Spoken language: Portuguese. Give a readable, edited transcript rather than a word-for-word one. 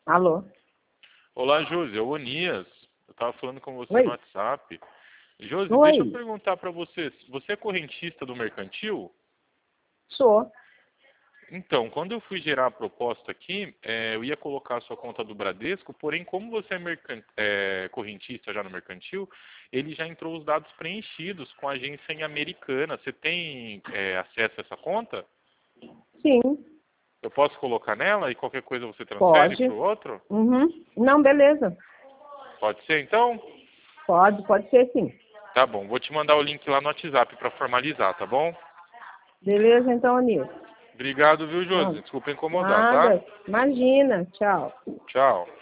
Alô? Olá, Josi, é o Onias. Eu estava falando com você Oi. no WhatsApp. Josi, Oi. deixa eu perguntar para você. Você é correntista do mercantil? Sou. Então, quando eu fui gerar a proposta aqui, eu ia colocar a sua conta do Bradesco, porém, como você é correntista já no mercantil, ele já entrou os dados preenchidos com a agência em Americana. Você tem acesso a essa conta? Sim. Eu posso colocar nela e qualquer coisa você transfere Pode. para o outro? Uhum. Não, beleza. Pode ser, então? Pode ser sim. Tá bom, vou te mandar o link lá no WhatsApp para formalizar, tá bom? Beleza, então, Anilson. Obrigado, viu, Josi? Não, Desculpa incomodar, tá? nada. Imagina. Tchau. Tchau.